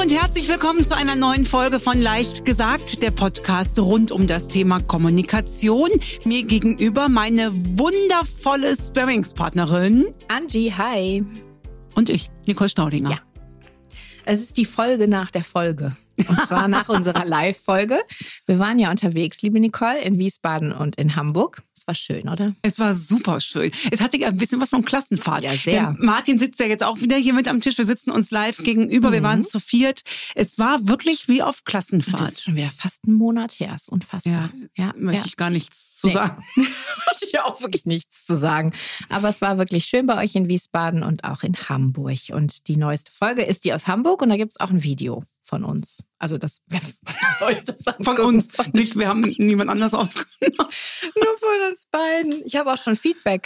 und herzlich willkommen zu einer neuen Folge von Leicht gesagt, der Podcast rund um das Thema Kommunikation. Mir gegenüber meine wundervolle Sparringspartnerin Angie, hi. Und ich, Nicole Staudinger. Ja. Es ist die Folge nach der Folge. Und zwar nach unserer Live-Folge. Wir waren ja unterwegs, liebe Nicole, in Wiesbaden und in Hamburg. Es war schön, oder? Es war super schön. Es hatte ja ein bisschen was vom Klassenfahrt. Ja, sehr. Denn Martin sitzt ja jetzt auch wieder hier mit am Tisch. Wir sitzen uns live gegenüber. Wir waren zu viert. Es war wirklich wie auf Klassenfahrt. Das ist schon wieder fast einen Monat her. Ist unfassbar. Ja, möchte ich gar nichts zu sagen. Möchte ich auch wirklich nichts zu sagen. Aber es war wirklich schön bei euch in Wiesbaden und auch in Hamburg. Und die neueste Folge ist die aus Hamburg und da gibt es auch ein Video von uns. Also wer soll das angucken? Von uns. Nicht, wir haben niemand anders aufgenommen. Nur von uns beiden. Ich habe auch schon Feedback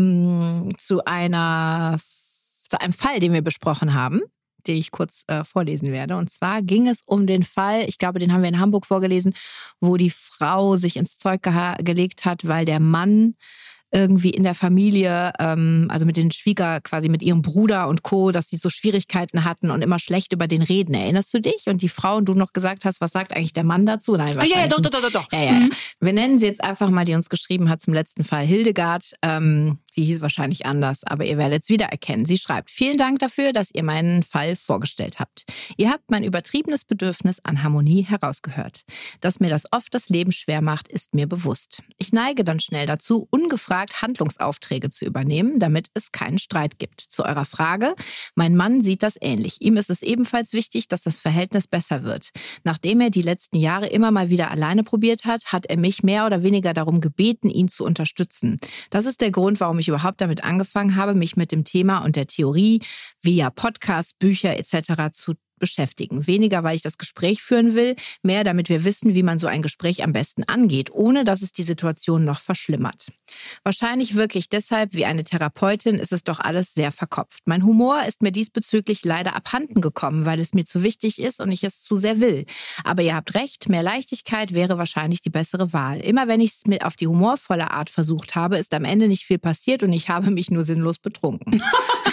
zu einem Fall, den wir besprochen haben, den ich kurz vorlesen werde. Und zwar ging es um den Fall, ich glaube, den haben wir in Hamburg vorgelesen, wo die Frau sich ins Zeug gelegt hat, weil der Mann irgendwie in der Familie, also mit den quasi mit ihrem Bruder und Co., dass sie so Schwierigkeiten hatten und immer schlecht über den reden. Erinnerst du dich? Und die Frau und du noch gesagt hast, was sagt eigentlich der Mann dazu? Nein, wahrscheinlich. Ja, doch. Ja. Wir nennen sie jetzt einfach mal, die uns geschrieben hat zum letzten Fall, Hildegard. Sie hieß wahrscheinlich anders, aber ihr werdet es wiedererkennen. Sie schreibt, vielen Dank dafür, dass ihr meinen Fall vorgestellt habt. Ihr habt mein übertriebenes Bedürfnis an Harmonie herausgehört. Dass mir das oft das Leben schwer macht, ist mir bewusst. Ich neige dann schnell dazu, ungefragt Handlungsaufträge zu übernehmen, damit es keinen Streit gibt. Zu eurer Frage, mein Mann sieht das ähnlich. Ihm ist es ebenfalls wichtig, dass das Verhältnis besser wird. Nachdem er die letzten Jahre immer mal wieder alleine probiert hat, hat er mich mehr oder weniger darum gebeten, ihn zu unterstützen. Das ist der Grund, warum ich überhaupt damit angefangen habe, mich mit dem Thema und der Theorie via Podcasts, Bücher etc. zu beschäftigen. Weniger, weil ich das Gespräch führen will, mehr, damit wir wissen, wie man so ein Gespräch am besten angeht, ohne dass es die Situation noch verschlimmert. Wahrscheinlich wirke ich deshalb wie eine Therapeutin, ist es doch alles sehr verkopft. Mein Humor ist mir diesbezüglich leider abhanden gekommen, weil es mir zu wichtig ist und ich es zu sehr will. Aber ihr habt recht, mehr Leichtigkeit wäre wahrscheinlich die bessere Wahl. Immer wenn ich es mit auf die humorvolle Art versucht habe, ist am Ende nicht viel passiert und ich habe mich nur sinnlos betrunken.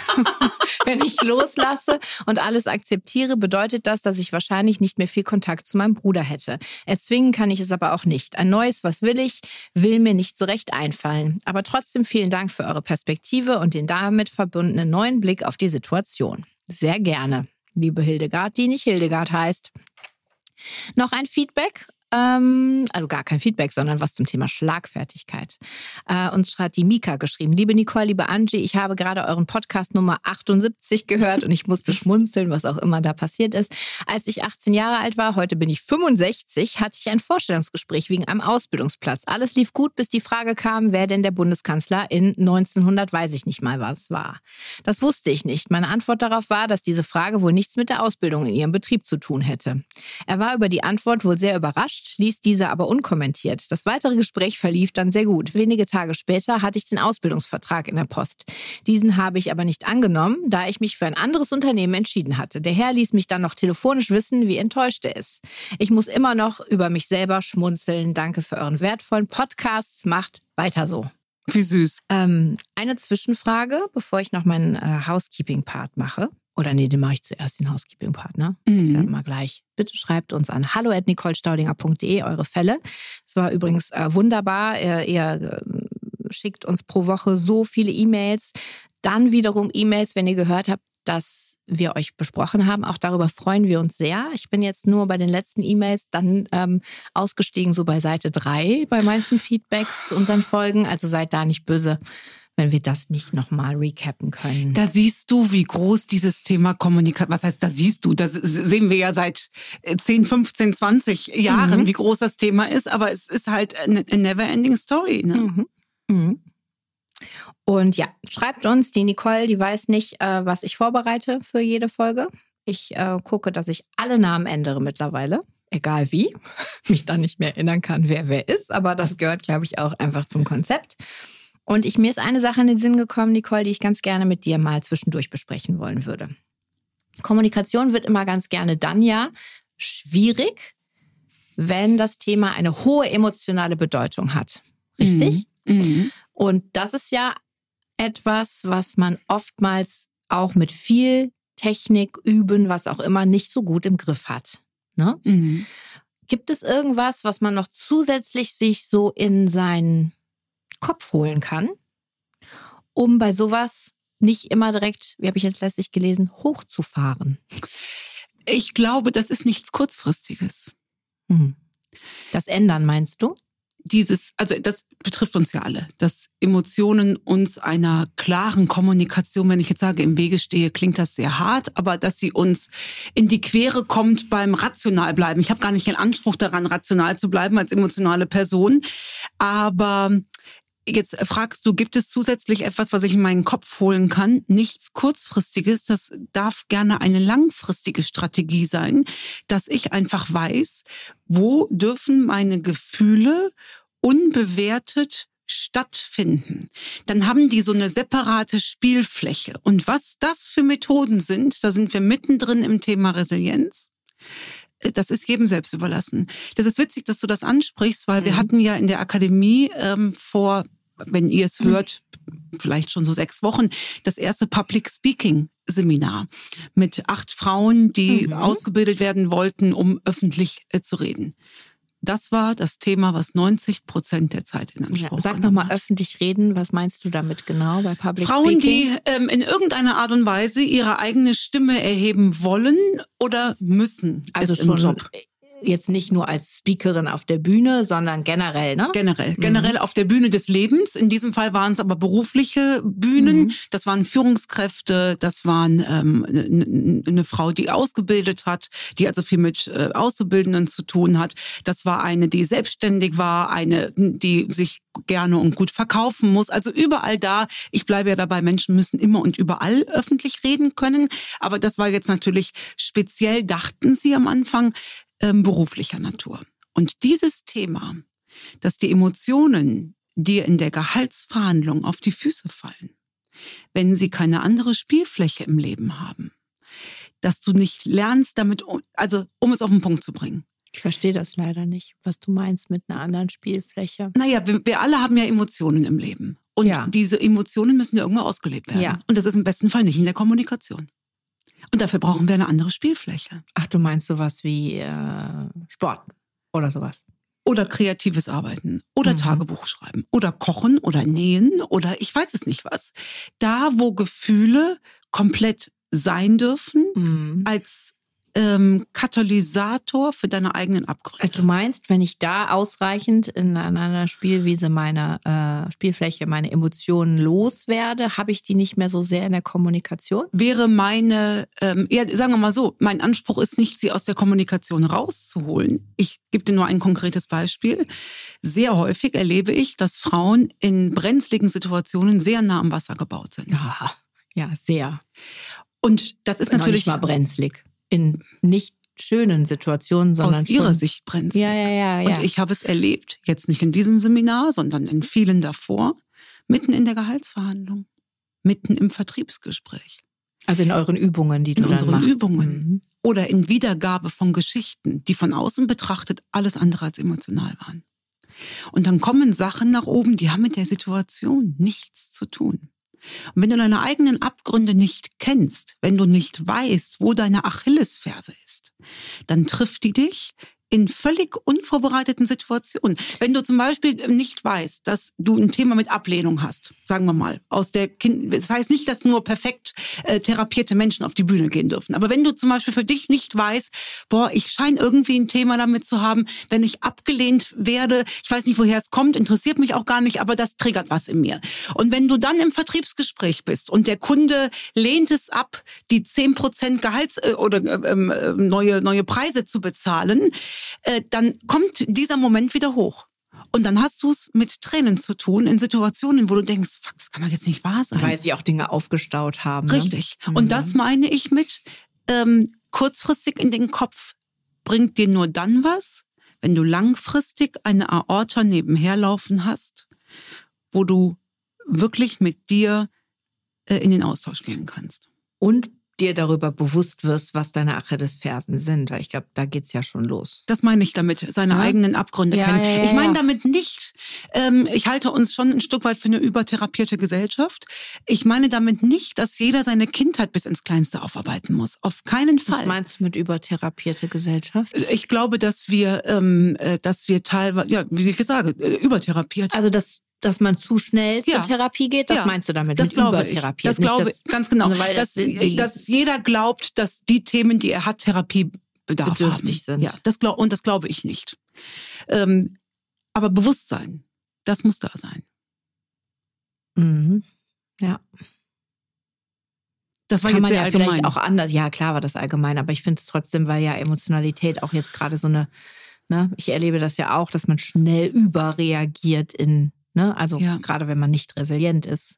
Wenn ich loslasse und alles akzeptiere, bedeutet das, dass ich wahrscheinlich nicht mehr viel Kontakt zu meinem Bruder hätte. Erzwingen kann ich es aber auch nicht. Ein neues "Was will ich?" will mir nicht so recht einfallen. Aber trotzdem vielen Dank für eure Perspektive und den damit verbundenen neuen Blick auf die Situation. Sehr gerne, liebe Hildegard, die nicht Hildegard heißt. Noch ein Feedback? Also gar kein Feedback, sondern was zum Thema Schlagfertigkeit. Uns hat die Mika geschrieben. Liebe Nicole, liebe Angie, ich habe gerade euren Podcast Nummer 78 gehört und ich musste schmunzeln, was auch immer da passiert ist. Als ich 18 Jahre alt war, heute bin ich 65, hatte ich ein Vorstellungsgespräch wegen einem Ausbildungsplatz. Alles lief gut, bis die Frage kam, wer denn der Bundeskanzler in 1900, weiß ich nicht mal, was war. Das wusste ich nicht. Meine Antwort darauf war, dass diese Frage wohl nichts mit der Ausbildung in ihrem Betrieb zu tun hätte. Er war über die Antwort wohl sehr überrascht, ließ diese aber unkommentiert. Das weitere Gespräch verlief dann sehr gut. Wenige Tage später hatte ich den Ausbildungsvertrag in der Post. Diesen habe ich aber nicht angenommen, da ich mich für ein anderes Unternehmen entschieden hatte. Der Herr ließ mich dann noch telefonisch wissen, wie enttäuscht er ist. Ich muss immer noch über mich selber schmunzeln. Danke für euren wertvollen Podcast. Macht weiter so. Wie süß. Eine Zwischenfrage, bevor ich noch meinen Housekeeping-Part mache. Oder nee, den mache ich zuerst, den Housekeeping-Partner. Das ist ja immer gleich. Bitte schreibt uns an hallo@nicolestaudinger.de eure Fälle. Es war übrigens wunderbar. Ihr schickt uns pro Woche so viele E-Mails. Dann wiederum E-Mails, wenn ihr gehört habt, dass wir euch besprochen haben. Auch darüber freuen wir uns sehr. Ich bin jetzt nur bei den letzten E-Mails dann ausgestiegen, so bei Seite 3 bei manchen Feedbacks zu unseren Folgen. Also seid da nicht böse, wenn wir das nicht nochmal recappen können. Da siehst du, wie groß dieses Thema Kommunikation, was heißt, da siehst du, das sehen wir ja seit 10, 15, 20 Jahren, wie groß das Thema ist, aber es ist halt eine never-ending story. Ne? Und ja, schreibt uns, die Nicole, die weiß nicht, was ich vorbereite für jede Folge. Ich gucke, dass ich alle Namen ändere mittlerweile. Egal wie, mich dann nicht mehr erinnern kann, wer ist, aber das gehört, glaube ich, auch einfach zum Konzept. Und mir ist eine Sache in den Sinn gekommen, Nicole, die ich ganz gerne mit dir mal zwischendurch besprechen wollen würde. Kommunikation wird immer ganz gerne dann schwierig, wenn das Thema eine hohe emotionale Bedeutung hat. Richtig? Mhm. Und das ist ja etwas, was man oftmals auch mit viel Technik, Üben, was auch immer, nicht so gut im Griff hat. Ne? Mhm. Gibt es irgendwas, was man noch zusätzlich sich so in seinen Kopf holen kann, um bei sowas nicht immer direkt, wie habe ich jetzt letztlich gelesen, hochzufahren? Ich glaube, das ist nichts Kurzfristiges. Das Ändern, meinst du? Also das betrifft uns ja alle, dass Emotionen uns einer klaren Kommunikation, wenn ich jetzt sage, im Wege stehe, klingt das sehr hart, aber dass sie uns in die Quere kommt beim rational bleiben. Ich habe gar nicht den Anspruch daran, rational zu bleiben als emotionale Person, aber jetzt fragst du, gibt es zusätzlich etwas, was ich in meinen Kopf holen kann? Nichts Kurzfristiges, das darf gerne eine langfristige Strategie sein, dass ich einfach weiß, wo dürfen meine Gefühle unbewertet stattfinden. Dann haben die so eine separate Spielfläche. Und was das für Methoden sind, da sind wir mittendrin im Thema Resilienz. Das ist jedem selbst überlassen. Das ist witzig, dass du das ansprichst, weil wir hatten ja in der Akademie vor, wenn ihr es hört, vielleicht schon so 6 Wochen, das erste Public Speaking Seminar mit 8 Frauen, die ausgebildet werden wollten, um öffentlich zu reden. Das war das Thema, was 90% der Zeit in Anspruch Sag genommen nochmal öffentlich reden, was meinst du damit genau bei Public Frauen, Speaking? die in irgendeiner Art und Weise ihre eigene Stimme erheben wollen oder müssen. Also ist schon im Job. jetzt nicht nur als Speakerin auf der Bühne, sondern generell, ne? Generell auf der Bühne des Lebens. In diesem Fall waren es aber berufliche Bühnen. Das waren Führungskräfte, das waren eine Frau, die ausgebildet hat, die also viel mit Auszubildenden zu tun hat. Das war eine, die selbstständig war, eine, die sich gerne und gut verkaufen muss. Also überall da, ich bleibe ja dabei, Menschen müssen immer und überall öffentlich reden können. Aber das war jetzt natürlich speziell, dachten sie am Anfang, beruflicher Natur. Und dieses Thema, dass die Emotionen dir in der Gehaltsverhandlung auf die Füße fallen, wenn sie keine andere Spielfläche im Leben haben, dass du nicht lernst damit, also um es auf den Punkt zu bringen. Ich verstehe das leider nicht, was du meinst mit einer anderen Spielfläche. Naja, wir alle haben ja Emotionen im Leben. Und diese Emotionen müssen ja irgendwo ausgelebt werden. Ja. Und das ist im besten Fall nicht in der Kommunikation. Und dafür brauchen wir eine andere Spielfläche. Ach, du meinst sowas wie Sport oder sowas? Oder kreatives Arbeiten oder Tagebuch schreiben oder kochen oder nähen oder ich weiß es nicht was. Da, wo Gefühle komplett sein dürfen als Katalysator für deine eigenen Abgründe. Also du meinst, wenn ich da ausreichend in einer Spielwiese meine Spielfläche, meine Emotionen loswerde, habe ich die nicht mehr so sehr in der Kommunikation? Wäre meine, sagen wir mal so, mein Anspruch ist nicht, sie aus der Kommunikation rauszuholen. Ich gebe dir nur ein konkretes Beispiel. Sehr häufig erlebe ich, dass Frauen in brenzligen Situationen sehr nah am Wasser gebaut sind. Ja, sehr. Und das ist natürlich nicht mal brenzlig. In nicht schönen Situationen, sondern aus ihrer Sicht brenzlig. Ja. Und ich habe es erlebt, jetzt nicht in diesem Seminar, sondern in vielen davor, mitten in der Gehaltsverhandlung, mitten im Vertriebsgespräch. Also in euren Übungen, die du dann machst. In unseren Übungen. Oder in Wiedergabe von Geschichten, die von außen betrachtet alles andere als emotional waren. Und dann kommen Sachen nach oben, die haben mit der Situation nichts zu tun. Und wenn du deine eigenen Abgründe nicht kennst, wenn du nicht weißt, wo deine Achillesferse ist, dann trifft die dich in völlig unvorbereiteten Situationen. Wenn du zum Beispiel nicht weißt, dass du ein Thema mit Ablehnung hast, sagen wir mal, das heißt nicht, dass nur perfekt therapierte Menschen auf die Bühne gehen dürfen. Aber wenn du zum Beispiel für dich nicht weißt, ich scheine irgendwie ein Thema damit zu haben, wenn ich abgelehnt werde, ich weiß nicht, woher es kommt, interessiert mich auch gar nicht, aber das triggert was in mir. Und wenn du dann im Vertriebsgespräch bist und der Kunde lehnt es ab, die 10% Gehalts- oder neue Preise zu bezahlen, dann kommt dieser Moment wieder hoch. Und dann hast du es mit Tränen zu tun in Situationen, wo du denkst, fuck, das kann doch jetzt nicht wahr sein. Weil sie auch Dinge aufgestaut haben. Richtig. Ne? Und das meine ich mit kurzfristig in den Kopf bringt dir nur dann was, wenn du langfristig eine Aorta nebenher laufen hast, wo du wirklich mit dir in den Austausch gehen kannst. Und dir darüber bewusst wirst, was deine Achillesfersen sind. Weil ich glaube, da geht's ja schon los. Das meine ich damit, seine eigenen Abgründe kennen. Ja, ich meine damit nicht, ich halte uns schon ein Stück weit für eine übertherapierte Gesellschaft. Ich meine damit nicht, dass jeder seine Kindheit bis ins Kleinste aufarbeiten muss. Auf keinen Fall. Was meinst du mit übertherapierte Gesellschaft? Ich glaube, dass wir teilweise, ja, wie ich sage, übertherapiert. Also dass man zu schnell zur Therapie geht, das meinst du damit? Das mit glaube ich. übertherapiert? Das glaube ich, ganz genau. Weil dass jeder glaubt, dass die Themen, die er hat, Therapiebedarf bedürftig sind. Ja, das glaube ich nicht. Aber Bewusstsein, das muss da sein. Mhm. Ja. Das war Kann jetzt man sehr ja allgemein. vielleicht auch anders. Ja, klar war das allgemein, aber ich finde es trotzdem, weil ja Emotionalität auch jetzt gerade so eine, ne, ich erlebe das ja auch, dass man schnell überreagiert also gerade wenn man nicht resilient ist.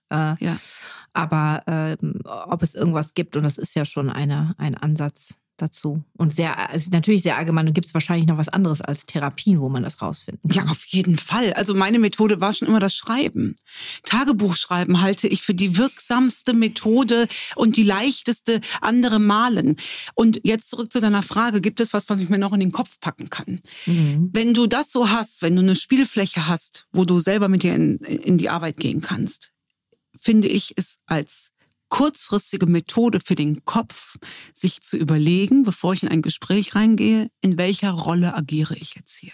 Aber ob es irgendwas gibt, und das ist ja schon ein Ansatz dazu. Und natürlich sehr allgemein, und gibt es wahrscheinlich noch was anderes als Therapien, wo man das rausfinden kann. Ja, auf jeden Fall. Also meine Methode war schon immer das Schreiben. Tagebuchschreiben halte ich für die wirksamste Methode und die leichteste, andere malen. Und jetzt zurück zu deiner Frage, gibt es was ich mir noch in den Kopf packen kann? Mhm. Wenn du das so hast, wenn du eine Spielfläche hast, wo du selber mit dir in die Arbeit gehen kannst, finde ich es als kurzfristige Methode für den Kopf, sich zu überlegen, bevor ich in ein Gespräch reingehe, in welcher Rolle agiere ich jetzt hier.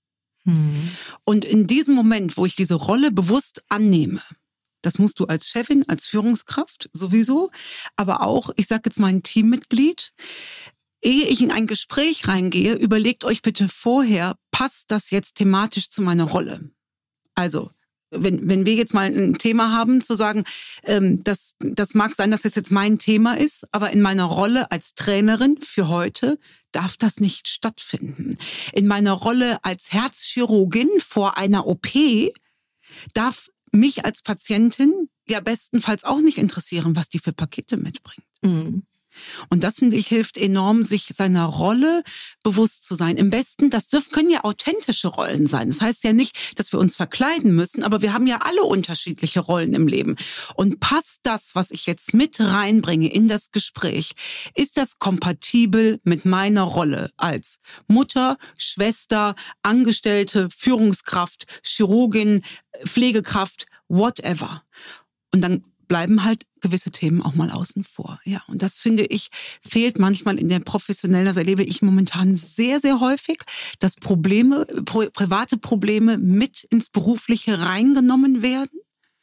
Und in diesem Moment, wo ich diese Rolle bewusst annehme, das musst du als Chefin, als Führungskraft sowieso, aber auch, ich sage jetzt mal ein Teammitglied, ehe ich in ein Gespräch reingehe, überlegt euch bitte vorher, passt das jetzt thematisch zu meiner Rolle? Also, wenn wir jetzt mal ein Thema haben, zu sagen, das mag sein, dass das jetzt mein Thema ist, aber in meiner Rolle als Trainerin für heute darf das nicht stattfinden. In meiner Rolle als Herzchirurgin vor einer OP darf mich als Patientin ja bestenfalls auch nicht interessieren, was die für Pakete mitbringt. Mhm. Und das, finde ich, hilft enorm, sich seiner Rolle bewusst zu sein. Im besten, können ja authentische Rollen sein. Das heißt ja nicht, dass wir uns verkleiden müssen, aber wir haben ja alle unterschiedliche Rollen im Leben. Und passt das, was ich jetzt mit reinbringe in das Gespräch, ist das kompatibel mit meiner Rolle als Mutter, Schwester, Angestellte, Führungskraft, Chirurgin, Pflegekraft, whatever. Und dann bleiben halt gewisse Themen auch mal außen vor. Ja, und das, finde ich, fehlt manchmal in der professionellen, das erlebe ich momentan sehr, sehr häufig, dass private Probleme mit ins Berufliche reingenommen werden,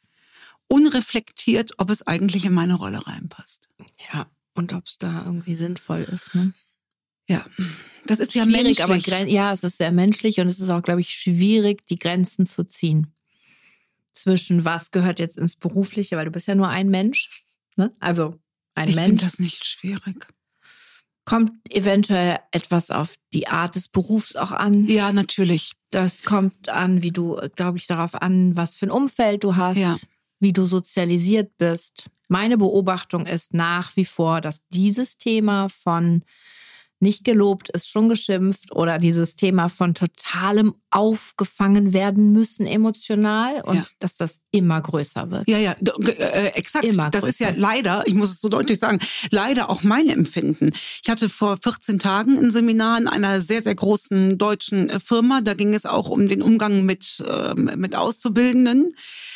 unreflektiert, ob es eigentlich in meine Rolle reinpasst. Ja, und ob es da irgendwie sinnvoll ist, ne? Ja, das ist schwierig, ja menschlich. Aber es ist sehr menschlich und es ist auch, glaube ich, schwierig, die Grenzen zu ziehen. Zwischen was gehört jetzt ins Berufliche, weil du bist ja nur ein Mensch, ne? Also ein Mensch. Ich finde das nicht schwierig. Kommt eventuell etwas auf die Art des Berufs auch an? Ja, natürlich. Das kommt an, darauf an, was für ein Umfeld du hast, wie du sozialisiert bist. Meine Beobachtung ist nach wie vor, dass dieses Thema von nicht gelobt ist schon geschimpft oder dieses Thema von totalem aufgefangen werden müssen emotional und dass das immer größer wird. Ja, exakt. Immer das größer. Ist ja leider, ich muss es so deutlich sagen, leider auch mein Empfinden. Ich hatte vor 14 Tagen ein Seminar in einer sehr, sehr großen deutschen Firma. Da ging es auch um den Umgang mit Auszubildenden.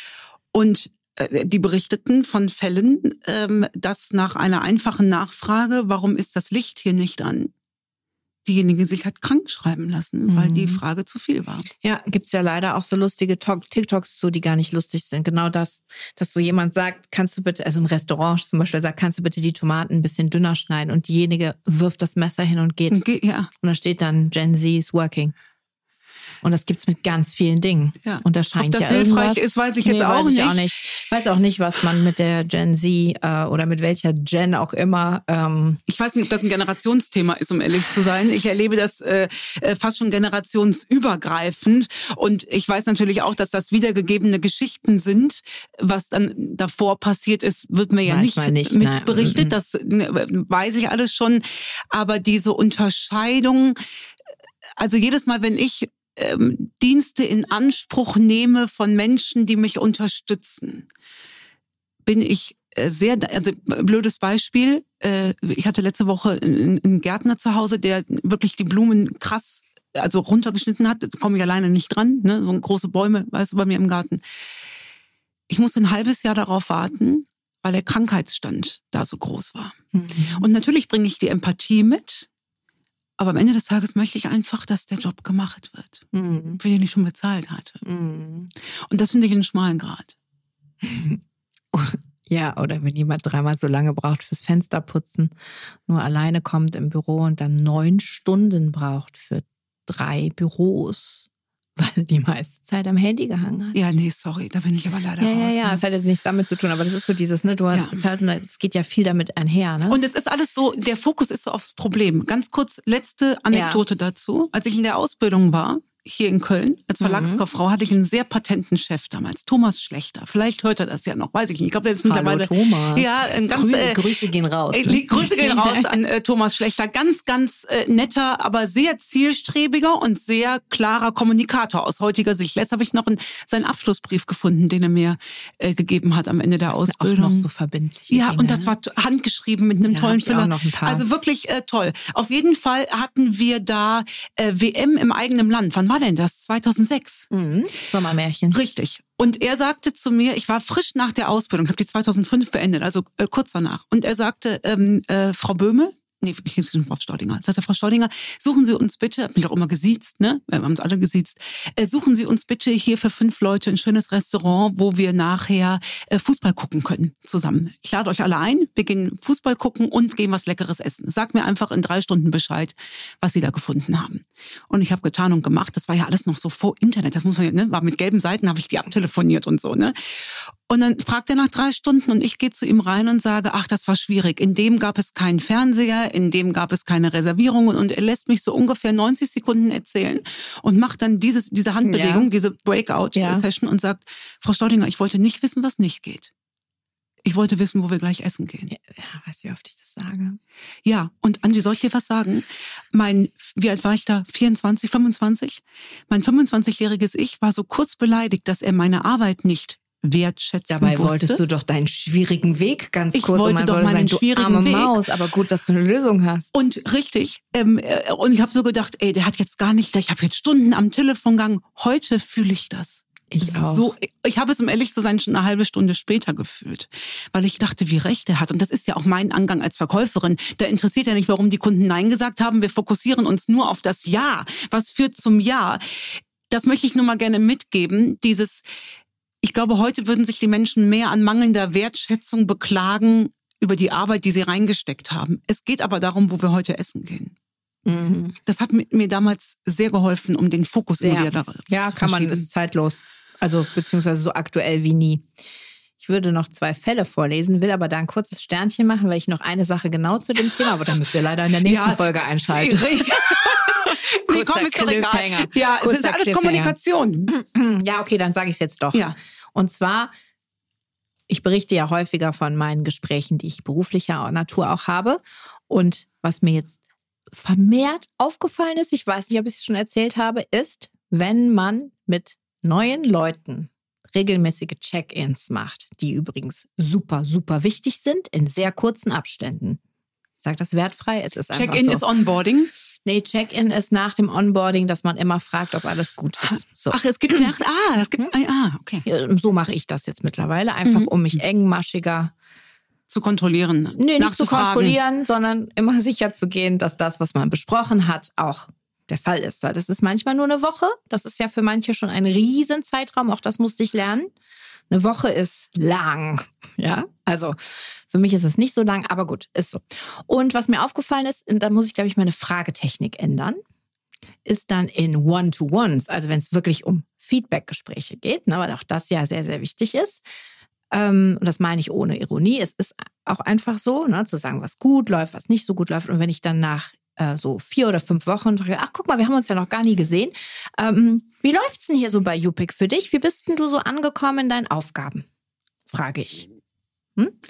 Und die berichteten von Fällen, dass nach einer einfachen Nachfrage, warum ist das Licht hier nicht an, diejenige sich hat krank schreiben lassen, weil die Frage zu viel war. Ja, gibt's ja leider auch so lustige TikToks zu, die gar nicht lustig sind. Genau das, dass so jemand sagt, kannst du bitte, also im Restaurant zum Beispiel sagt, kannst du bitte die Tomaten ein bisschen dünner schneiden und diejenige wirft das Messer hin und geht. Ja. Und da steht dann, Gen Z is working. Und das gibt's mit ganz vielen Dingen. Ja. Und da scheint Ob das ja hilfreich ist, weiß ich jetzt auch nicht. Ich weiß auch nicht, was man mit der Gen Z oder mit welcher Gen auch immer. Ich weiß nicht, ob das ein Generationsthema ist, um ehrlich zu sein. Ich erlebe das fast schon generationsübergreifend. Und ich weiß natürlich auch, dass das wiedergegebene Geschichten sind. Was dann davor passiert ist, wird mir ja nicht mitberichtet. Das weiß ich alles schon. Aber diese Unterscheidung, also jedes Mal, wenn ich Dienste in Anspruch nehme von Menschen, die mich unterstützen, bin ich also blödes Beispiel, ich hatte letzte Woche einen Gärtner zu Hause, der wirklich die Blumen krass, also runtergeschnitten hat. Da komme ich alleine nicht dran, ne? So große Bäume, weißt du, bei mir im Garten. Ich musste ein halbes Jahr darauf warten, weil der Krankheitsstand da so groß war. Mhm. Und natürlich bringe ich die Empathie mit, aber am Ende des Tages möchte ich einfach, dass der Job gemacht wird, für den ich schon bezahlt hatte. Mhm. Und das finde ich einen schmalen Grat. Ja, oder wenn jemand 3-mal so lange braucht fürs Fensterputzen, nur alleine kommt im Büro und dann 9 Stunden braucht für 3 Büros, weil die meiste Zeit am Handy gehangen hat. Ja, nee, sorry, da bin ich aber leider raus. Ja, es hat jetzt nichts damit zu tun, aber das ist so dieses, ne, es geht ja viel damit einher, ne? Und es ist alles so, der Fokus ist so aufs Problem. Ganz kurz, letzte Anekdote dazu. Als ich in der Ausbildung war, hier in Köln, als Verlagskauffrau, hatte ich einen sehr patenten Chef damals, Thomas Schlechter. Vielleicht hört er das ja noch, weiß ich nicht. Ich glaube, der ist mittlerweile... Hallo Thomas. Ja, ganz, Grüße gehen raus. Ne? Grüße gehen raus an Thomas Schlechter. Ganz, ganz netter, aber sehr zielstrebiger und sehr klarer Kommunikator aus heutiger Sicht. Letzt habe ich noch seinen Abschlussbrief gefunden, den er mir gegeben hat am Ende der Ausbildung. Auch noch so verbindlich. Ja, Dinge. Und das war handgeschrieben mit einem tollen Füller. Also wirklich toll. Auf jeden Fall hatten wir da WM im eigenen Land. Wann war denn das? 2006. Sommermärchen. Richtig. Und er sagte zu mir, ich war frisch nach der Ausbildung, ich habe die 2005 beendet, also kurz danach. Und er sagte, Frau Böhme, nee, ich hieß Frau Staudinger. Sagte Frau Staudinger, suchen Sie uns bitte, hab mich auch immer gesiezt, ne? Wir haben uns alle gesiezt. Suchen Sie uns bitte hier für 5 Leute ein schönes Restaurant, wo wir nachher Fußball gucken können zusammen. Ich lade euch alle ein, wir gehen Fußball gucken und gehen was Leckeres essen. Sag mir einfach in 3 Stunden Bescheid, was Sie da gefunden haben. Und ich habe getan und gemacht. Das war ja alles noch so vor Internet. Das muss man, ne? War mit gelben Seiten, habe ich die abtelefoniert und so, ne? Und dann fragt er nach 3 Stunden und ich gehe zu ihm rein und sage, ach, das war schwierig. In dem gab es keinen Fernseher, in dem gab es keine Reservierungen und er lässt mich so ungefähr 90 Sekunden erzählen und macht dann diese Handbewegung, diese Breakout-Session und sagt, Frau Staudinger, ich wollte nicht wissen, was nicht geht. Ich wollte wissen, wo wir gleich essen gehen. Ja, weißt du, wie oft ich das sage? Ja, und Andi, soll ich dir was sagen? Wie alt war ich da? 24, 25? Mein 25-jähriges Ich war so kurz beleidigt, dass er meine Arbeit nicht wertschätzen Dabei wusste. Wolltest du doch deinen schwierigen Weg ganz kurz. Ich wollte doch meinen schwierigen Weg. Maus, aber gut, dass du eine Lösung hast. Und richtig. Und ich habe so gedacht, der hat jetzt gar nicht, ich habe jetzt Stunden am Telefon gegangen. Heute fühle ich das. Ich auch. So, ich habe es, um ehrlich zu sein, schon eine halbe Stunde später gefühlt. Weil ich dachte, wie recht er hat. Und das ist ja auch mein Angang als Verkäuferin. Da interessiert ja nicht, warum die Kunden Nein gesagt haben. Wir fokussieren uns nur auf das Ja. Was führt zum Ja? Das möchte ich nur mal gerne mitgeben. Ich glaube, heute würden sich die Menschen mehr an mangelnder Wertschätzung beklagen über die Arbeit, die sie reingesteckt haben. Es geht aber darum, wo wir heute essen gehen. Mhm. Das hat mir damals sehr geholfen, um den Fokus immer wieder darauf zu verschieben. Kann man, ist zeitlos. Also beziehungsweise so aktuell wie nie. Ich würde noch 2 Fälle vorlesen, will aber da ein kurzes Sternchen machen, weil ich noch eine Sache genau zu dem Thema, aber dann müsst ihr leider in der nächsten Folge einschalten. Nee, komm, ist doch egal. Ja, es ist alles Kommunikation. Ja, okay, dann sage ich es jetzt doch. Ja. Und zwar, ich berichte ja häufiger von meinen Gesprächen, die ich beruflicher Natur auch habe. Und was mir jetzt vermehrt aufgefallen ist, ich weiß nicht, ob ich es schon erzählt habe, ist, wenn man mit neuen Leuten regelmäßige Check-ins macht, die übrigens super, super wichtig sind, in sehr kurzen Abständen. Ich sage das wertfrei, es ist einfach Check-in ist Onboarding? Nee, Check-in ist nach dem Onboarding, dass man immer fragt, ob alles gut ist. So. Ach, es gibt okay. So mache ich das jetzt mittlerweile, einfach um mich engmaschiger zu kontrollieren. Nee, nicht zu kontrollieren, sondern immer sicher zu gehen, dass das, was man besprochen hat, auch der Fall ist. Das ist manchmal nur eine Woche. Das ist ja für manche schon ein Riesenzeitraum. Auch das musste ich lernen. Eine Woche ist lang. Ja, also für mich ist es nicht so lang, aber gut, ist so. Und was mir aufgefallen ist, da muss ich, glaube ich, meine Fragetechnik ändern, ist dann in One-to-Ones, also wenn es wirklich um Feedback-Gespräche geht, ne, weil auch das ja sehr, sehr wichtig ist. Und das meine ich ohne Ironie. Es ist auch einfach so, ne, zu sagen, was gut läuft, was nicht so gut läuft. Und wenn ich dann nach so 4 oder 5 Wochen sage, ach guck mal, wir haben uns ja noch gar nie gesehen. Wie läuft's denn hier so bei YouPick für dich? Wie bist denn du so angekommen in deinen Aufgaben? Frage ich.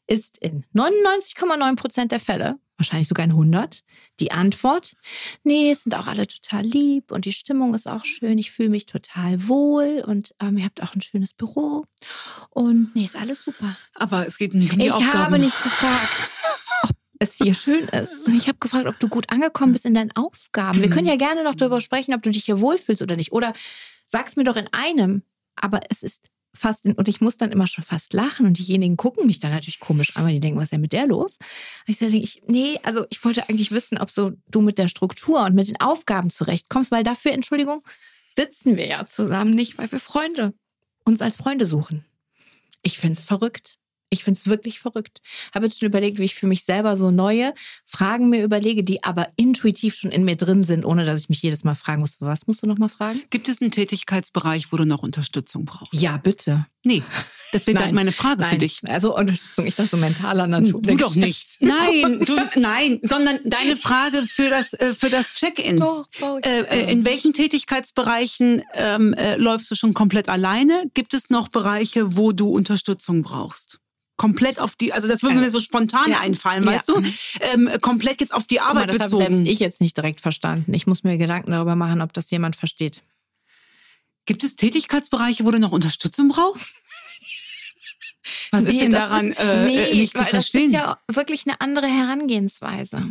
ist in 99,9% der Fälle, wahrscheinlich sogar in 100, die Antwort, nee, es sind auch alle total lieb und die Stimmung ist auch schön, ich fühle mich total wohl und ihr habt auch ein schönes Büro und nee, ist alles super. Aber es geht nicht um die Aufgaben. Ich habe nicht gefragt, ob es hier schön ist. Ich habe gefragt, ob du gut angekommen bist in deinen Aufgaben. Wir können ja gerne noch darüber sprechen, ob du dich hier wohlfühlst oder nicht. Oder sag's mir doch in einem, aber es ist fast, und ich muss dann immer schon fast lachen und diejenigen gucken mich dann natürlich komisch an, weil die denken, was ist denn mit der los? Und ich sage, ich wollte eigentlich wissen, ob so du mit der Struktur und mit den Aufgaben zurechtkommst, weil dafür, Entschuldigung, sitzen wir ja zusammen nicht, weil wir uns als Freunde suchen. Ich finde es verrückt. Ich finde es wirklich verrückt. Habe jetzt schon überlegt, wie ich für mich selber so neue Fragen mir überlege, die aber intuitiv schon in mir drin sind, ohne dass ich mich jedes Mal fragen muss. Was musst du noch mal fragen? Gibt es einen Tätigkeitsbereich, wo du noch Unterstützung brauchst? Ja, bitte. Nee, das wäre dann meine Frage für dich. Also Unterstützung, ich dachte so mentaler Natur. Du doch nicht. Nein, sondern deine Frage für das Check-in. Doch. In welchen Tätigkeitsbereichen läufst du schon komplett alleine? Gibt es noch Bereiche, wo du Unterstützung brauchst? Komplett auf die, also das würde mir so spontan einfallen, weißt du? Komplett jetzt auf die Arbeit bezogen. Das habe selbst ich jetzt nicht direkt verstanden. Ich muss mir Gedanken darüber machen, ob das jemand versteht. Gibt es Tätigkeitsbereiche, wo du noch Unterstützung brauchst? Was ist denn daran nicht zu verstehen? Das ist ja wirklich eine andere Herangehensweise.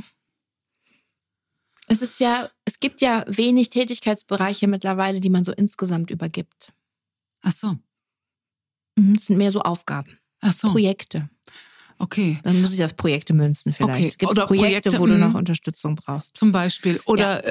Es gibt ja wenig Tätigkeitsbereiche mittlerweile, die man so insgesamt übergibt. Ach so. Es sind mehr so Aufgaben. Ach so. Projekte. Okay. Dann muss ich das Projekte münzen vielleicht. Okay. Gibt es Projekte, wo du noch Unterstützung brauchst? Zum Beispiel. Oder,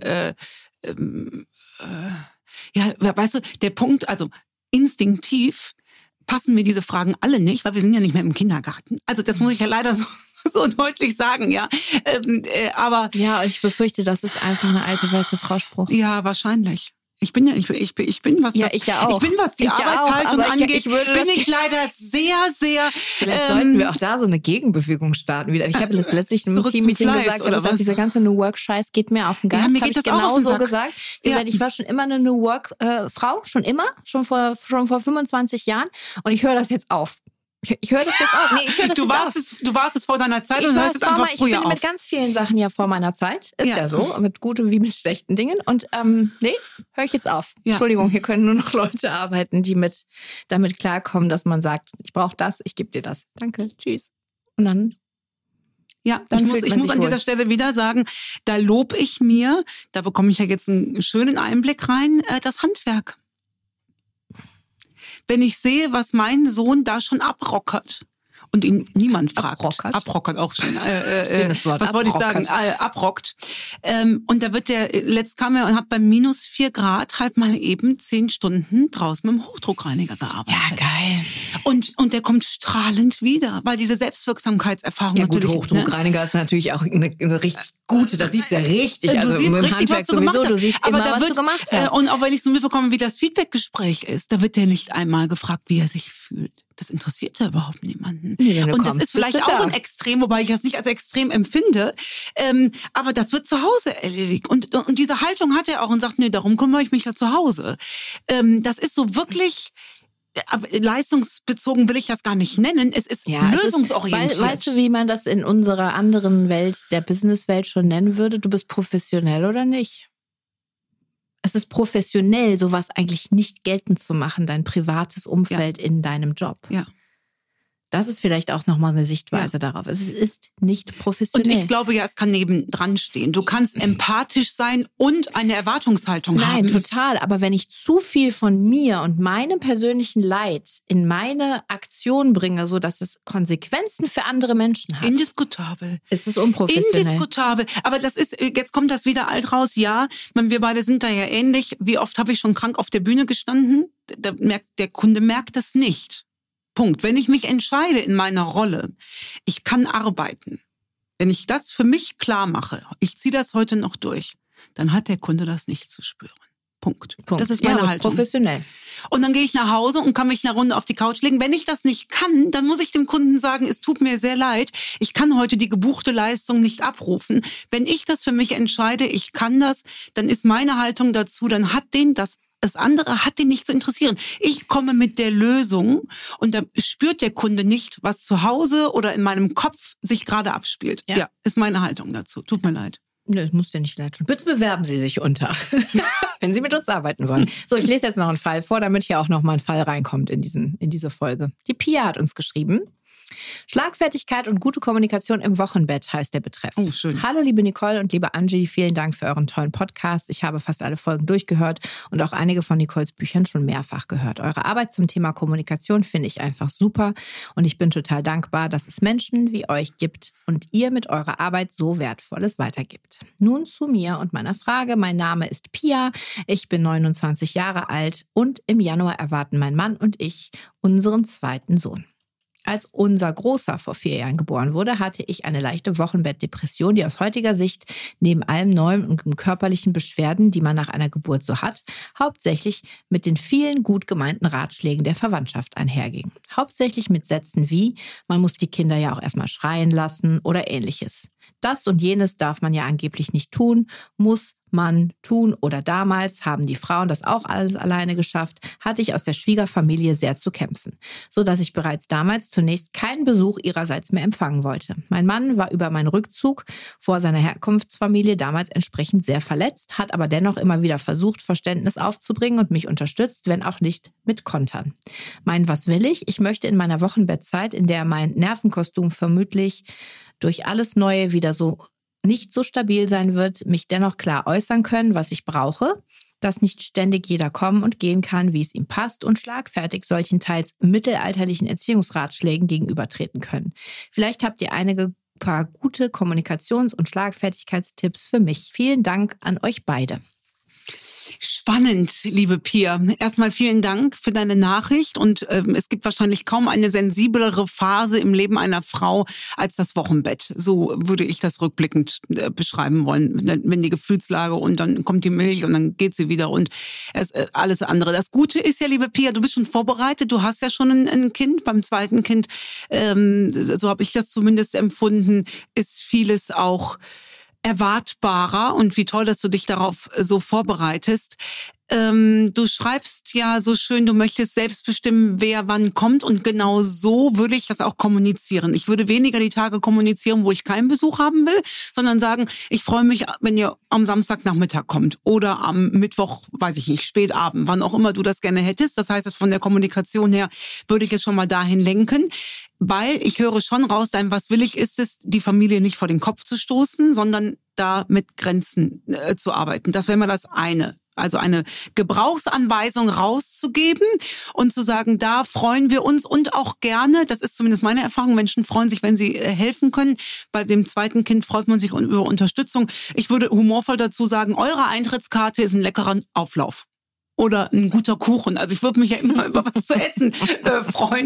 weißt du, der Punkt, also instinktiv passen mir diese Fragen alle nicht, weil wir sind ja nicht mehr im Kindergarten. Also das muss ich ja leider so deutlich sagen, ja. Aber ja, ich befürchte, das ist einfach eine alte weiße Frau-Spruch. Ja, wahrscheinlich. Ich bin, was die Arbeitshaltung angeht, bin ich leider sehr, sehr... Vielleicht sollten wir auch da so eine Gegenbewegung starten wieder. Ich habe letztlich im Team-Meeting gesagt, dieser ganze New Work-Scheiß geht mir auf den Geist. Ja, habe ich genau so gesagt. Ich war schon immer eine New Work-Frau, schon vor 25 Jahren und ich höre das jetzt auf. Ich höre das jetzt auf. Nee, ich höre das Du warst es vor deiner Zeit und hörst es einfach früher auf. Ich bin mit ganz vielen Sachen ja vor meiner Zeit. Ist ja so, mit guten wie mit schlechten Dingen. Und höre ich jetzt auf. Ja. Entschuldigung, hier können nur noch Leute arbeiten, die damit klarkommen, dass man sagt, ich brauche das, ich gebe dir das. Danke, tschüss. Und dann... Ja, ich muss an dieser Stelle wieder sagen, da lobe ich mir, da bekomme ich ja jetzt einen schönen Einblick rein, das Handwerk. Wenn ich sehe, was mein Sohn da schon abrockert und ihn niemand fragt. Abrockert auch schon. Schönes Wort. Was wollte ich sagen? Abrockt. Und da wird letzt kam er und hat bei -4 Grad halt mal eben 10 Stunden draußen mit dem Hochdruckreiniger gearbeitet. Ja, geil. Und der kommt strahlend wieder, weil diese Selbstwirksamkeitserfahrung natürlich... Ja gut, Hochdruckreiniger ist natürlich auch eine richtig gute, das siehst du ja richtig. Du siehst richtig, was du gemacht hast. Du siehst immer, was du gemacht hast. Und auch wenn ich so mitbekomme, wie das Feedbackgespräch ist, da wird der nicht einmal gefragt, wie er sich fühlt. Das interessiert ja überhaupt niemanden. Nee, und das ist vielleicht auch ein Extrem, wobei ich das nicht als extrem empfinde. Aber das wird zu Hause erledigt. Und diese Haltung hat er auch und sagt, nee, darum kümmere ich mich ja zu Hause. Das ist so wirklich... leistungsbezogen will ich das gar nicht nennen. Es ist lösungsorientiert. Weißt du, wie man das in unserer anderen Welt, der Businesswelt schon nennen würde? Du bist professionell oder nicht? Es ist professionell, sowas eigentlich nicht geltend zu machen, dein privates Umfeld in deinem Job. Ja. Das ist vielleicht auch nochmal eine Sichtweise darauf. Es ist nicht professionell. Und ich glaube ja, es kann nebendran stehen. Du kannst empathisch sein und eine Erwartungshaltung haben. Nein, total. Aber wenn ich zu viel von mir und meinem persönlichen Leid in meine Aktion bringe, so dass es Konsequenzen für andere Menschen hat. Indiskutabel. Ist es unprofessionell. Indiskutabel. Aber jetzt kommt das wieder alt raus. Ja, wir beide sind da ja ähnlich. Wie oft habe ich schon krank auf der Bühne gestanden? Der Kunde merkt das nicht. Punkt. Wenn ich mich entscheide in meiner Rolle, ich kann arbeiten, wenn ich das für mich klar mache, ich ziehe das heute noch durch, dann hat der Kunde das nicht zu spüren. Punkt. Das ist meine Haltung. Professionell. Und dann gehe ich nach Hause und kann mich eine Runde auf die Couch legen. Wenn ich das nicht kann, dann muss ich dem Kunden sagen, es tut mir sehr leid, ich kann heute die gebuchte Leistung nicht abrufen. Wenn ich das für mich entscheide, ich kann das, dann ist meine Haltung dazu, dann hat den das Das andere hat den nicht zu interessieren. Ich komme mit der Lösung und da spürt der Kunde nicht, was zu Hause oder in meinem Kopf sich gerade abspielt. Ja, ist meine Haltung dazu. Tut mir leid. Nö, es muss dir nicht leid tun. Bitte bewerben Sie sich unter, wenn Sie mit uns arbeiten wollen. So, ich lese jetzt noch einen Fall vor, damit hier auch noch mal ein Fall reinkommt in diese Folge. Die Pia hat uns geschrieben. Schlagfertigkeit und gute Kommunikation im Wochenbett heißt der Betreff. Oh, schön. Hallo liebe Nicole und liebe Angie, vielen Dank für euren tollen Podcast. Ich habe fast alle Folgen durchgehört und auch einige von Nicoles Büchern schon mehrfach gehört. Eure Arbeit zum Thema Kommunikation finde ich einfach super und ich bin total dankbar, dass es Menschen wie euch gibt und ihr mit eurer Arbeit so Wertvolles weitergibt. Nun zu mir und meiner Frage. Mein Name ist Pia, ich bin 29 Jahre alt und im Januar erwarten mein Mann und ich unseren zweiten Sohn. Als unser Großer vor 4 Jahren geboren wurde, hatte ich eine leichte Wochenbettdepression, die aus heutiger Sicht neben allem neuen und körperlichen Beschwerden, die man nach einer Geburt so hat, hauptsächlich mit den vielen gut gemeinten Ratschlägen der Verwandtschaft einherging. Hauptsächlich mit Sätzen wie, man muss die Kinder ja auch erstmal schreien lassen oder ähnliches. Das und jenes darf man ja angeblich nicht tun, muss man tun oder damals haben die Frauen das auch alles alleine geschafft, hatte ich aus der Schwiegerfamilie sehr zu kämpfen, sodass ich bereits damals zunächst keinen Besuch ihrerseits mehr empfangen wollte. Mein Mann war über meinen Rückzug vor seiner Herkunftsfamilie damals entsprechend sehr verletzt, hat aber dennoch immer wieder versucht, Verständnis aufzubringen und mich unterstützt, wenn auch nicht mit Kontern. Was will ich? Ich möchte in meiner Wochenbettzeit, in der mein Nervenkostüm vermutlich durch alles Neue wieder so nicht so stabil sein wird, mich dennoch klar äußern können, was ich brauche, dass nicht ständig jeder kommen und gehen kann, wie es ihm passt und schlagfertig solchen teils mittelalterlichen Erziehungsratschlägen gegenübertreten können. Vielleicht habt ihr einige paar gute Kommunikations- und Schlagfertigkeitstipps für mich. Vielen Dank an euch beide. Spannend, liebe Pia. Erstmal vielen Dank für deine Nachricht und es gibt wahrscheinlich kaum eine sensiblere Phase im Leben einer Frau als das Wochenbett. So würde ich das rückblickend beschreiben wollen. Wenn die Gefühlslage und dann kommt die Milch und dann geht sie wieder und alles andere. Das Gute ist ja, liebe Pia, du bist schon vorbereitet. Du hast ja schon ein Kind. Beim zweiten Kind, so habe ich das zumindest empfunden, ist vieles auch erwartbarer und wie toll, dass du dich darauf so vorbereitest. Du schreibst ja so schön, du möchtest selbst bestimmen, wer wann kommt und genau so würde ich das auch kommunizieren. Ich würde weniger die Tage kommunizieren, wo ich keinen Besuch haben will, sondern sagen, ich freue mich, wenn ihr am Samstagnachmittag kommt oder am Mittwoch, weiß ich nicht, spätabend, wann auch immer du das gerne hättest. Das heißt, von der Kommunikation her würde ich es schon mal dahin lenken. Weil ich höre schon raus, dein was will ich ist es, die Familie nicht vor den Kopf zu stoßen, sondern da mit Grenzen zu arbeiten. Das wäre mal das eine. Also eine Gebrauchsanweisung rauszugeben und zu sagen, da freuen wir uns und auch gerne, das ist zumindest meine Erfahrung, Menschen freuen sich, wenn sie helfen können. Bei dem zweiten Kind freut man sich über Unterstützung. Ich würde humorvoll dazu sagen, eure Eintrittskarte ist ein leckerer Auflauf. Oder ein guter Kuchen. Also ich würde mich ja immer über was zu essen freuen.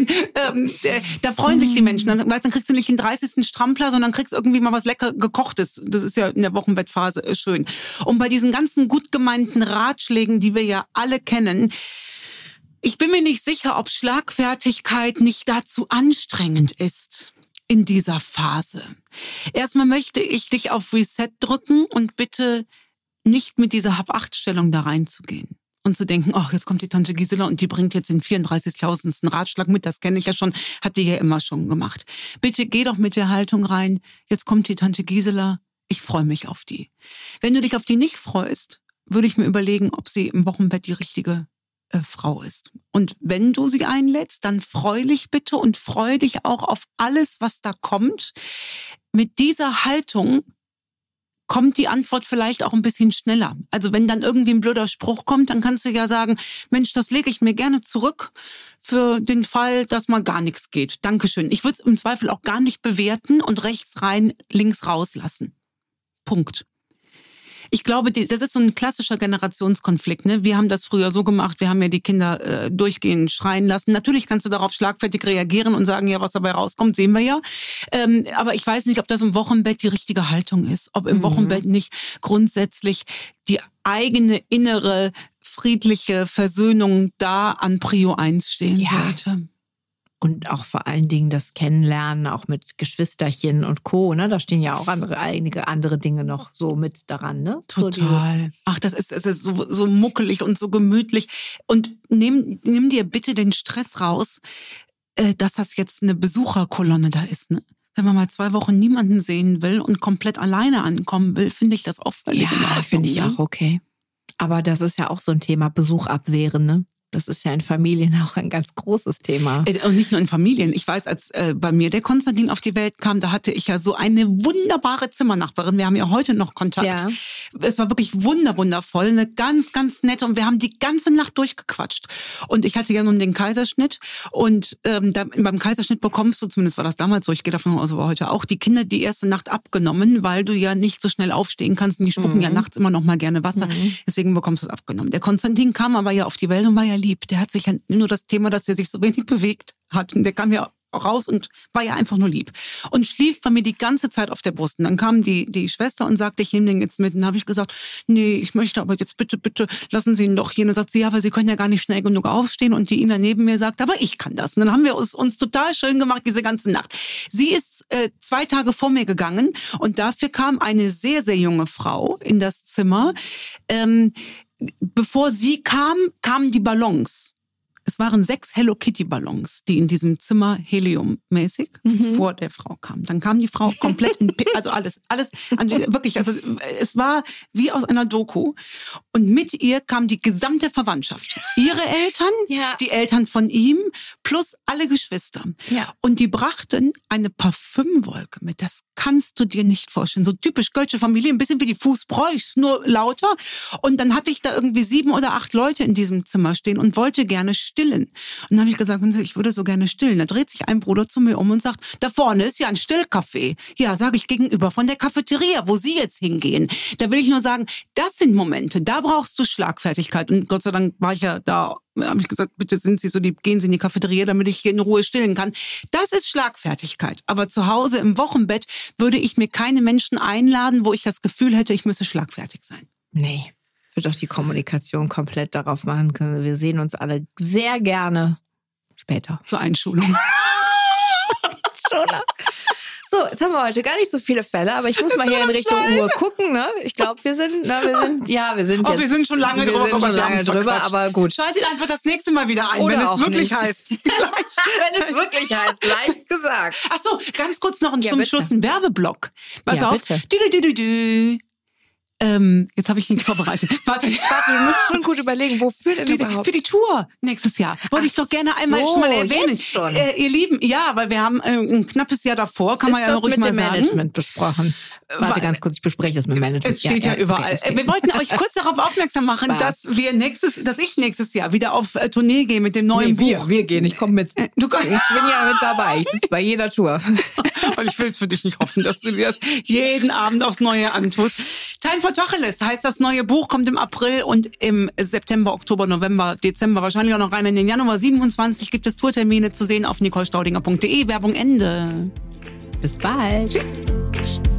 Da freuen sich die Menschen. Dann kriegst du nicht den 30. Strampler, sondern kriegst irgendwie mal was lecker gekochtes. Das ist ja in der Wochenbettphase schön. Und bei diesen ganzen gut gemeinten Ratschlägen, die wir ja alle kennen, ich bin mir nicht sicher, ob Schlagfertigkeit nicht dazu anstrengend ist in dieser Phase. Erstmal möchte ich dich auf Reset drücken und bitte nicht mit dieser Hab-Acht-Stellung da reinzugehen. Und zu denken, ach, jetzt kommt die Tante Gisela und die bringt jetzt den 34.000. Ratschlag mit, das kenne ich ja schon, hat die ja immer schon gemacht. Bitte geh doch mit der Haltung rein, jetzt kommt die Tante Gisela, ich freue mich auf die. Wenn du dich auf die nicht freust, würde ich mir überlegen, ob sie im Wochenbett die richtige Frau ist. Und wenn du sie einlädst, dann freu dich bitte und freu dich auch auf alles, was da kommt. Mit dieser Haltung kommt die Antwort vielleicht auch ein bisschen schneller. Also wenn dann irgendwie ein blöder Spruch kommt, dann kannst du ja sagen, Mensch, das lege ich mir gerne zurück für den Fall, dass mal gar nichts geht. Dankeschön. Ich würde es im Zweifel auch gar nicht bewerten und rechts rein, links rauslassen. Punkt. Ich glaube, das ist so ein klassischer Generationskonflikt. Ne? Wir haben das früher so gemacht, wir haben ja die Kinder durchgehend schreien lassen. Natürlich kannst du darauf schlagfertig reagieren und sagen, ja, was dabei rauskommt, sehen wir ja. Aber ich weiß nicht, ob das im Wochenbett die richtige Haltung ist. Ob im Wochenbett nicht grundsätzlich die eigene innere friedliche Versöhnung da an Prio 1 stehen sollte. Und auch vor allen Dingen das Kennenlernen, auch mit Geschwisterchen und Co. Ne? Da stehen ja auch einige andere Dinge noch so mit daran. Ne? Total. Ach, das ist so muckelig und so gemütlich. Und nimm dir bitte den Stress raus, dass das jetzt eine Besucherkolonne da ist. Ne? Wenn man mal 2 Wochen niemanden sehen will und komplett alleine ankommen will, finde ich das auch völlig in Ordnung. Ja, finde ich auch okay. Aber das ist ja auch so ein Thema, Besuch abwehren, ne? Das ist ja in Familien auch ein ganz großes Thema. Und nicht nur in Familien. Ich weiß, als bei mir der Konstantin auf die Welt kam, da hatte ich ja so eine wunderbare Zimmernachbarin. Wir haben ja heute noch Kontakt. Ja. Es war wirklich wundervoll, eine ganz, ganz nette. Und wir haben die ganze Nacht durchgequatscht. Und ich hatte ja nun den Kaiserschnitt. Und beim Kaiserschnitt bekommst du, zumindest war das damals so, ich gehe davon aus, aber heute auch, die Kinder die erste Nacht abgenommen, weil du ja nicht so schnell aufstehen kannst. Und die spucken ja nachts immer noch mal gerne Wasser. Deswegen bekommst du es abgenommen. Der Konstantin kam aber ja auf die Welt und war ja lieb. Der hat sich ja nur das Thema, dass er sich so wenig bewegt hat. Und der kam ja raus und war ja einfach nur lieb. Und schlief bei mir die ganze Zeit auf der Brust. Und dann kam die Schwester und sagte, ich nehme den jetzt mit. Und dann habe ich gesagt, nee, ich möchte aber jetzt bitte, lassen Sie ihn doch hier. Und dann sagt sie, ja, weil Sie können ja gar nicht schnell genug aufstehen. Und die Ina neben mir sagt, aber ich kann das. Und dann haben wir uns total schön gemacht, diese ganze Nacht. Sie ist 2 Tage vor mir gegangen und dafür kam eine sehr, sehr junge Frau in das Zimmer. Bevor sie kam, kamen die Ballons. Es waren 6 Hello Kitty Ballons, die in diesem Zimmer heliummäßig vor der Frau kamen. Dann kam die Frau komplett, also alles, wirklich, also es war wie aus einer Doku. Und mit ihr kam die gesamte Verwandtschaft. Ihre Eltern, die Eltern von ihm, plus alle Geschwister. Ja. Und die brachten eine Parfümwolke mit. Das kannst du dir nicht vorstellen. So typisch deutsche Familie, ein bisschen wie die Fußbräuchs, nur lauter. Und dann hatte ich da irgendwie 7 oder 8 Leute in diesem Zimmer stehen und wollte gerne stillen. Und dann habe ich gesagt, ich würde so gerne stillen. Da dreht sich ein Bruder zu mir um und sagt, da vorne ist ja ein Stillcafé. Ja, sage ich, gegenüber von der Cafeteria, wo Sie jetzt hingehen. Da will ich nur sagen, das sind Momente, da brauchst du Schlagfertigkeit. Und Gott sei Dank war ich ja da, habe ich gesagt, bitte sind Sie so lieb, gehen Sie in die Cafeteria, damit ich hier in Ruhe stillen kann. Das ist Schlagfertigkeit. Aber zu Hause im Wochenbett würde ich mir keine Menschen einladen, wo ich das Gefühl hätte, ich müsse schlagfertig sein. Nee. Ich würde auch die Kommunikation komplett darauf machen können. Wir sehen uns alle sehr gerne später. Zur Einschulung. So, jetzt haben wir heute gar nicht so viele Fälle, aber ich muss mal hier in Richtung Uhr gucken. Ne? Ich glaube, wir sind schon lange drüber, aber gut. Schaltet einfach das nächste Mal wieder ein, wenn es wirklich heißt. Wenn es wirklich heißt, leicht gesagt. Ach so, ganz kurz noch zum Schluss ein Werbeblock. Pass auf. Bitte. Jetzt habe ich nichts vorbereitet. Warte, du musst schon gut überlegen, wofür denn überhaupt? Für die Tour nächstes Jahr. Wollte ich doch gerne einmal schon mal erwähnen. Jetzt schon. Ihr Lieben, ja, weil wir haben ein knappes Jahr davor, kann man ja ruhig mal sagen. Ist das mit dem Management besprochen? Warte ganz kurz, ich bespreche das mit dem Management. Es steht ja überall. Okay. Wir wollten euch kurz darauf aufmerksam machen, dass ich nächstes Jahr wieder auf Tournee gehe mit dem neuen Buch. Wir gehen, ich komme mit. Ich bin ja mit dabei, ich sitze bei jeder Tour. Und ich will es für dich nicht hoffen, dass du dir das jeden Abend aufs Neue antust. Time for Tacheles heißt das neue Buch, kommt im April und im September, Oktober, November, Dezember wahrscheinlich auch noch rein. In den Januar 27 gibt es Tourtermine zu sehen auf nicolestaudinger.de. Werbung Ende. Bis bald. Tschüss.